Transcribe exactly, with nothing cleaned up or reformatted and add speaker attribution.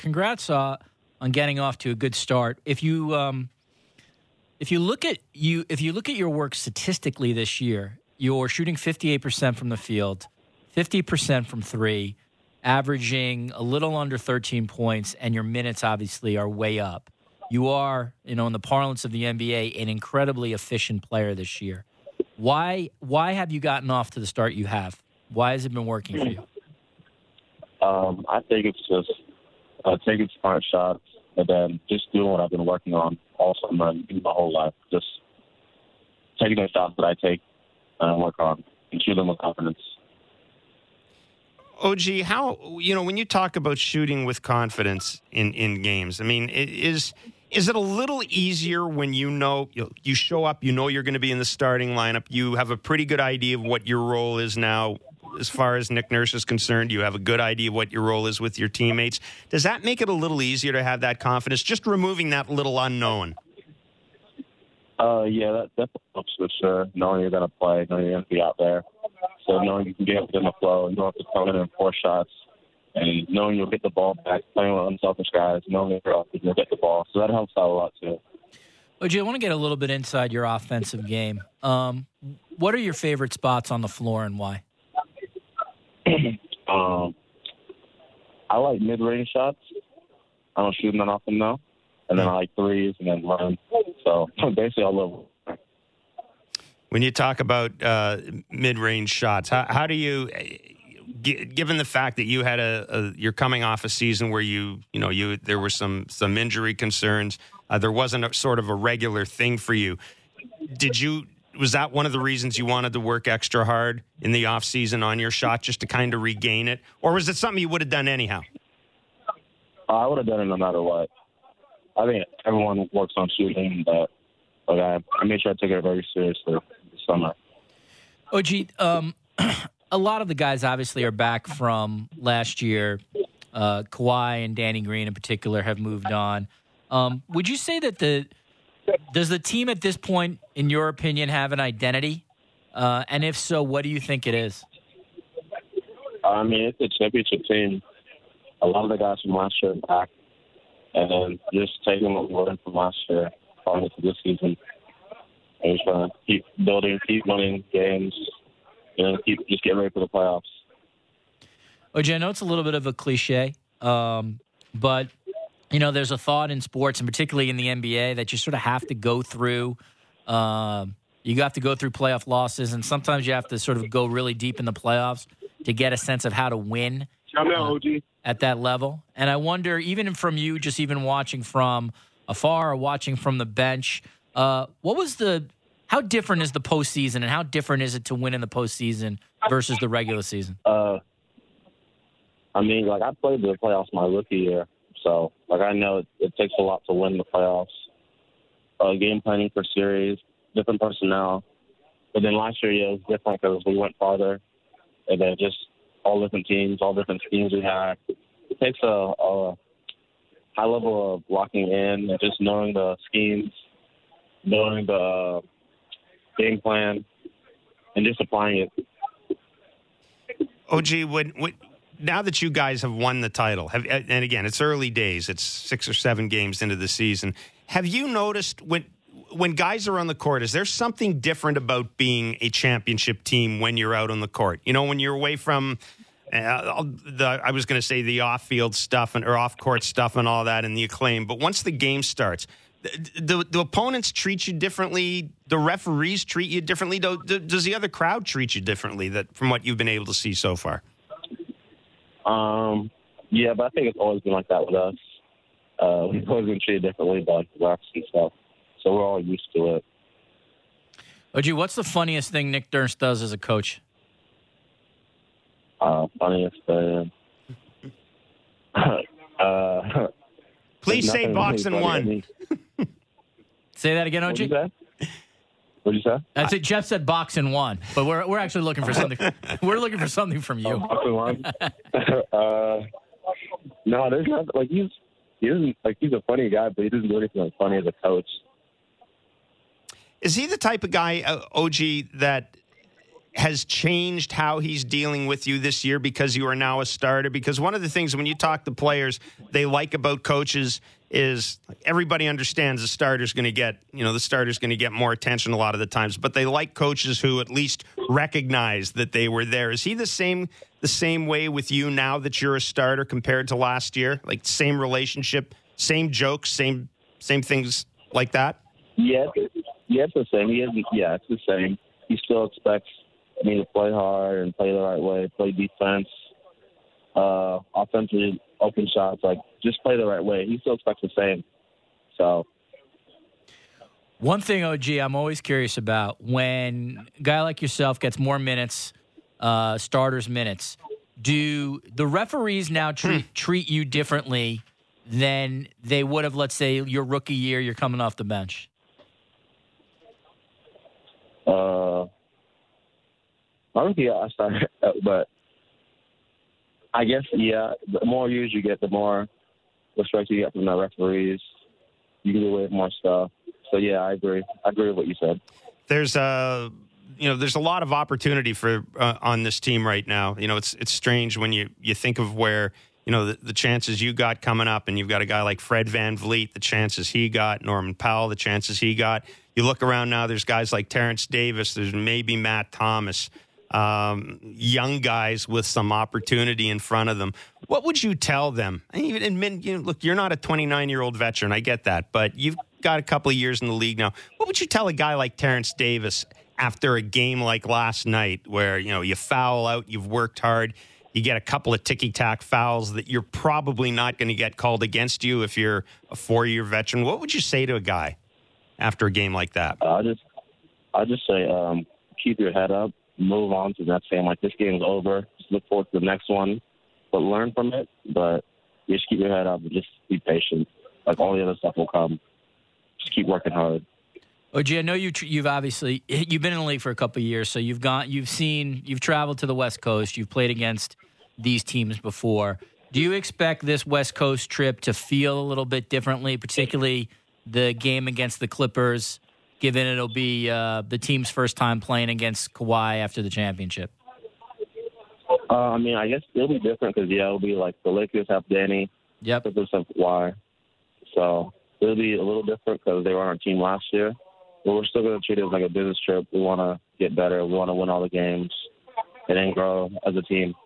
Speaker 1: congrats uh, on getting off to a good start. If you um, if you look at you if you look at your work statistically this year, you're shooting fifty-eight percent from the field, fifty percent from three, averaging a little under thirteen points, and your minutes obviously are way up. You are, you know, in the parlance of the N B A, an incredibly efficient player this year. Why why have you gotten off to the start you have? Why has it been working for you?
Speaker 2: Um, I think it's just uh, taking smart shots and then just doing what I've been working on all summer and my whole life. Just taking the shots that I take and work on and shoot them with confidence.
Speaker 3: O G, how, you know, when you talk about shooting with confidence in, in games, I mean, it is is it a little easier when you know you, you show up, you know you're going to be in the starting lineup, you have a pretty good idea of what your role is now as far as Nick Nurse is concerned, you have a good idea of what your role is with your teammates. Does that make it a little easier to have that confidence, just removing that little unknown?
Speaker 2: Uh, yeah, that definitely helps for sure, knowing you're going to play, knowing you're going to be out there. So knowing you can get within the flow, you don't have to come in and force shots, and knowing you'll get the ball back, playing with unselfish guys, knowing that you'll get the ball. So that helps out a lot too.
Speaker 1: O G, I want to get a little bit inside your offensive game. Um, what are your favorite spots on the floor and why?
Speaker 2: um, I like mid-range shots. I don't shoot them that often though. And then I like threes and then run. So basically all over.
Speaker 3: When you talk about uh, mid-range shots, how, how do you, g- given the fact that you had a, a, you're coming off a season where you, you know, you there were some some injury concerns, uh, there wasn't a sort of a regular thing for you. Did you? Was that one of the reasons you wanted to work extra hard in the off season on your shot just to kind of regain it, or was it something you would have done anyhow?
Speaker 2: Uh, I would have done it no matter what. I think everyone works on shooting, but like I, I made sure I took it very seriously this summer.
Speaker 1: O G, um, a lot of the guys obviously are back from last year. Uh, Kawhi and Danny Green in particular have moved on. Um, would you say that the does the team at this point, in your opinion, have an identity? Uh, and if so, what do you think it is?
Speaker 2: I mean, it's a championship team. A lot of the guys from last year are back. And then just taking what we learned from last year, going into this season, and just trying to keep building, keep winning games, you know, keep just getting ready for the playoffs.
Speaker 1: O J, I know it's a little bit of a cliche, um, but you know, there's a thought in sports, and particularly in the N B A, that you sort of have to go through. Um, you have to go through playoff losses, and sometimes you have to sort of go really deep in the playoffs to get a sense of how to win. Uh, at that level. And I wonder, even from you, just even watching from afar or watching from the bench, uh, what was the, how different is the postseason and how different is it to win in the postseason versus the regular season?
Speaker 2: Uh, I mean, like, I played the playoffs my rookie year, so, like, I know it, it takes a lot to win the playoffs. Uh, game planning for series, different personnel. But then last year, yeah, it was different because we went farther, and then just all different teams, all different schemes we had. It takes a, a high level of locking in and just knowing the schemes, knowing the game plan, and just applying it.
Speaker 3: O G, when, when, now that you guys have won the title, have, and again, it's early days, it's six or seven games into the season, have you noticed when when guys are on the court, is there something different about being a championship team when you're out on the court? You know, when you're away from, uh, the I was going to say the off-field stuff and or off-court stuff and all that and the acclaim, but once the game starts, the, the, the opponents treat you differently, the referees treat you differently, do, do, does the other crowd treat you differently that from what you've been able to see so far?
Speaker 2: Um, yeah, but I think it's always been like that with us. Uh, we've always been treated differently by refs and stuff. So we're all used to it.
Speaker 1: O G, what's the funniest thing Nick Nurse does as a coach?
Speaker 2: Uh, funniest thing. uh,
Speaker 3: Please say box and one.
Speaker 1: Say that again, O G.
Speaker 2: What'd you say? What'd you say?
Speaker 1: I said Jeff said box and one, but we're we're actually looking for something. We're looking for something from you.
Speaker 2: Oh, box and one. uh, no, there's not like he's he doesn't like he's a funny guy, but he doesn't do anything like funny as a coach.
Speaker 3: Is he the type of guy, uh, O G, that has changed how he's dealing with you this year because you are now a starter? Because one of the things when you talk to players they like about coaches is everybody understands the starter's going to get, you know, the starter's going to get more attention a lot of the times, but they like coaches who at least recognize that they were there. Is he the same the same way with you now that you're a starter compared to last year? Like same relationship, same jokes, same same things like that?
Speaker 2: Yeah, yeah, it's the same. He isn't. Yeah, it's the same. He still expects me to play hard and play the right way, play defense, uh, offensively, open shots, like just play the right way. He still expects the same. So,
Speaker 1: one thing, O G, I'm always curious about when a guy like yourself gets more minutes, uh, starters minutes. Do the referees now treat treat you differently than they would have? Let's say your rookie year, you're coming off the bench.
Speaker 2: Uh. I don't think I started, but I guess, yeah, the more years you get, the more respect you get from the referees. You can do way more stuff. So, yeah, I agree. I agree with what you said.
Speaker 3: There's a, you know, there's a lot of opportunity for uh, on this team right now. You know, it's it's strange when you, you think of where, you know, the, the chances you got coming up, and you've got a guy like Fred VanVleet, the chances he got, Norman Powell, the chances he got. You look around now, there's guys like Terrence Davis, there's maybe Matt Thomas. Um, young guys with some opportunity in front of them. What would you tell them? And even admit, you know, look, you're not a twenty-nine-year-old veteran. I get that, but you've got a couple of years in the league now. What would you tell a guy like Terrence Davis after a game like last night, where you know you foul out, you've worked hard, you get a couple of ticky-tack fouls that you're probably not going to get called against you if you're a four-year veteran? What would you say to a guy after a game like that?
Speaker 2: I just, I just say, um, keep your head up. Move on to the next game. Like, this game's over. Just look forward to the next one, but learn from it. But just keep your head up and just be patient. Like, all the other stuff will come. Just keep working hard.
Speaker 1: O G, I know you, you've obviously you've been in the league for a couple of years, so you've gone, you've seen, you've traveled to the West Coast, you've played against these teams before. Do you expect this West Coast trip to feel a little bit differently, particularly the game against the Clippers, given it'll be uh, the team's first time playing against Kawhi after the championship?
Speaker 2: Uh, I mean, I guess it'll be different because, yeah, it'll be like the Lakers have Danny.
Speaker 1: Yep.
Speaker 2: Clippers have Kawhi. So it'll be a little different because they were on our team last year. But we're still going to treat it as like a business trip. We want to get better. We want to win all the games and then grow as a team.